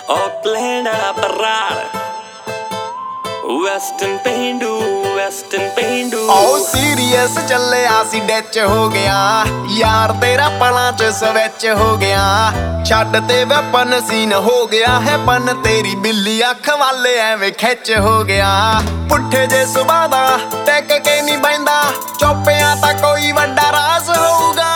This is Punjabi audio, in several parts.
Auckland ਵਾਲਾ ਬਰਾੜ ਵੈਸਟਰਨ ਪੇਂਡੂ ਓ ਸੀਰੀਅਸ ਚੱਲਿਆ ਸੀ ਡੈਚ ਹੋ ਗਿਆ ਯਾਰ ਤੇਰਾ ਪਲਾਂ ਚ ਸਵਿਚ ਹੋ ਗਿਆ ਛੱਡ ਤੇ ਵੈਪਨ ਸੀਨ ਹੋ ਗਿਆ ਹੈ ਪਨ ਤੇਰੀ ਬਿੱਲੀ ਅੱਖ ਵਾਲੇ ਐਵੇਂ ਖਿੱਚ ਹੋ ਗਿਆ ਪੁੱਠੇ ਜੇ ਸੁਭਾਅ ਦਾ ਟਿਕ ਕੇ ਨਹੀਂ ਬੈਂਦਾ ਚੋਪਿਆਂ ਤਾਂ ਕੋਈ ਵੱਡਾ ਰਾਜ਼ ਹੋਊਗਾ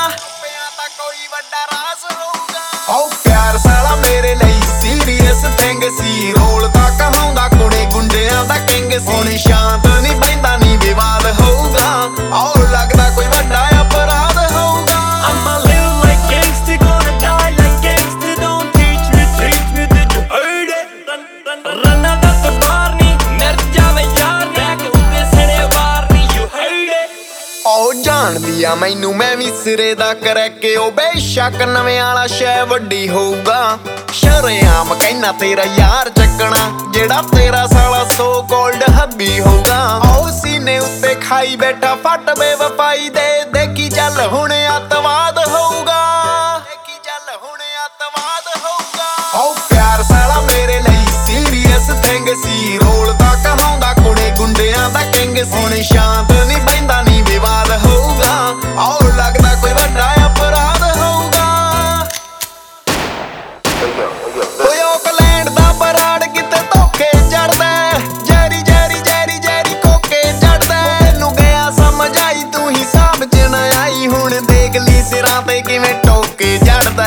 ਓ ਪਿਆਰ ਸਾਲਾ ਮੇਰੇ ਲਈ ਸੀਰੀਅਸ ਥਿੰਗ ਸੀ ਰੋਲ ਤਾਂ ਕਹਾਉਂਦਾ ਕੁੜੇ ਗੁੰਡਿਆਂ ਦਾ ਕਿੰਗ ਸੀ ਹੁਣ ਸ਼ਾਂਤ ਨਹੀਂ ਬੈਂਦਾ ਨਹੀਂ ਵਿਵਾਦ ਹੋਊਗਾ ਓ ਲੱਗਦਾ ਕੋਈ ਵੱਡਾ ਅਪਰਾਧ ਹੋਊਗਾ I'm a little like gangster, gonna die like gangster. Don't teach me, did you heard it? Run out of the barney, ਮਰ ਜਾਵੇ ਯਾਰ ਨੈਕ ਉੱਤੇ ਸੜੇ ਵਾਰਨੀ, you heard it? ਓ ਜਾਣਦੀ ਆ ਮੈਨੂੰ ਮੈਂ ਵੀ ਸਿਰੇ ਦਾ ਕਰੈਕੇ ਓ ਬੇਸ਼ੱਕ ਨਵੇਂ ਵਾਲਾ ਸ਼ੈ ਵੱਡੀ ਹੋਊਗਾ ਸ਼ਰੇਆਮ ਕਹਿਣਾ ਤੇਰਾ ਯਾਰ ਚੱਕਣਾ ਜਿਹੜਾ ਤੇਰਾ ਸਾਲਾ ਸੋ ਕੋਲਡ ਹੱਬੀ ਹੋਊਗਾ ਓ ਸੀਨੇ ਉੱਤੇ ਖਾਈ ਬੈਠਾ ਫੱਟ ਬੇਵਫਾਈ ਦੇ ਦੇਖੀ ਚੱਲ ਹੁਣ ਅੱਤਵਾਦ ਹੋਊਗਾ ਓ ਪਿਆਰ ਸਾਲਾ ਮੇਰੇ ਲਈ ਸੀਰੀਅਸ ਥਿੰਗ ਸੀ ਰੋਲ ਤਾਂ ਕਹਾਉਂਦਾ ਕੁੜੇ ਗੁੰਡਿਆਂ ਦਾ ਕਿੰਗ ਸੀ ਹੁਣ ਸ਼ਾਂਤ ਨਹੀਂ ਬੈਂਦਾ ਨਹੀਂ ਵਿਵਾਦ ਹੋਊਗਾ ਓ ਲੱਗਦਾ ਕੋਈ ਵੱਡਾ ਅਪਰਾਧ ਹੋਊਗਾ ਓਏ ਔਕਲੈਂਡ ਦਾ ਬਰਾੜ ਕਿਤੇ ਧੋਖੇ ਜੜਦਾ ਜੈਰੀ ਕੋਕੇ ਜੜਦਾ ਤੈਨੂੰ ਗਿਆ ਸਮਝ ਆਈ ਤੂੰ ਹੀ ਸਾਬ ਚ ਨਾ ਆਈ ਹੁਣ ਦੇਖ ਲਈ ਸਿਰਾਂ ਤੇ ਕਿਵੇਂ ਟੋਕੇ ਜੜਦਾ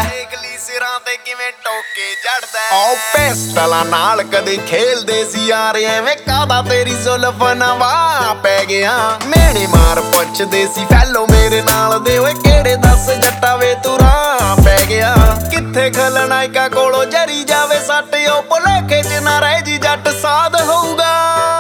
ਓ ਪਿਸਟਲਾਂ ਨਾਲ ਕਦੇ ਖੇਲਦੇ ਸੀ ਯਾਰ ਐਵੇਂ ਕਾਦਾ ਤੇਰੀ ਜ਼ੁਲਫ ਨਵਾ ਪੈ ਗਿਆ ਮੇਣੇ ਮਾਰ ਪੁੱਛਦੇ ਸੀ ਫੈਲੋ ਮੇਰੇ ਨਾਲ ਦੇ ਓਏ ਕਿਹੜੇ ਦੱਸ ਜੱਟਾ ਵੇ ਤੂੰ ਰਾਹ ਪੈ ਗਿਆ ਕਿੱਥੇ ਖਲਨਾਇਕਾ ਕੋਲੋਂ ਜਰੀ ਜਾਵੇ ਸੱਟ ਓ ਭੁਲੇਖੇ ਚ ਨਾ ਰਹਿ ਜੀ ਜੱਟ ਸਾਧ ਹੋਊਗਾ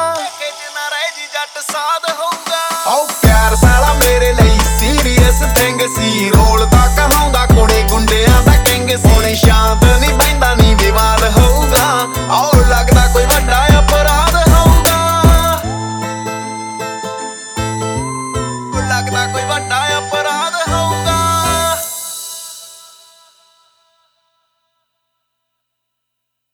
ਓ ਪਿਆਰ ਸਾਲਾ ਮੇਰੇ ਲਈ ਸੀਰੀਅਸ ਥਿੰਗ ਸੀ ਰੋਲ ਤਾਂ ਕਹਾਉਂਦਾ ਕੁੜੇ ਗੁੰਡਿਆਂ ਦਾ ਕਿੰਗ ਸੀ ਹੁਣ ਸ਼ਾਂਤ ਨਹੀਂ ਬੈਂਦਾ ਨਹੀਂ ਵਿਵਾਦ ਹੋਊਗਾ ਓ ਲੱਗਦਾ ਕੋਈ ਵੱਡਾ ਅਪਰਾਧ ਹੋਊਗਾ ਲੱਗਦਾ ਕੋਈ ਵੱਡਾ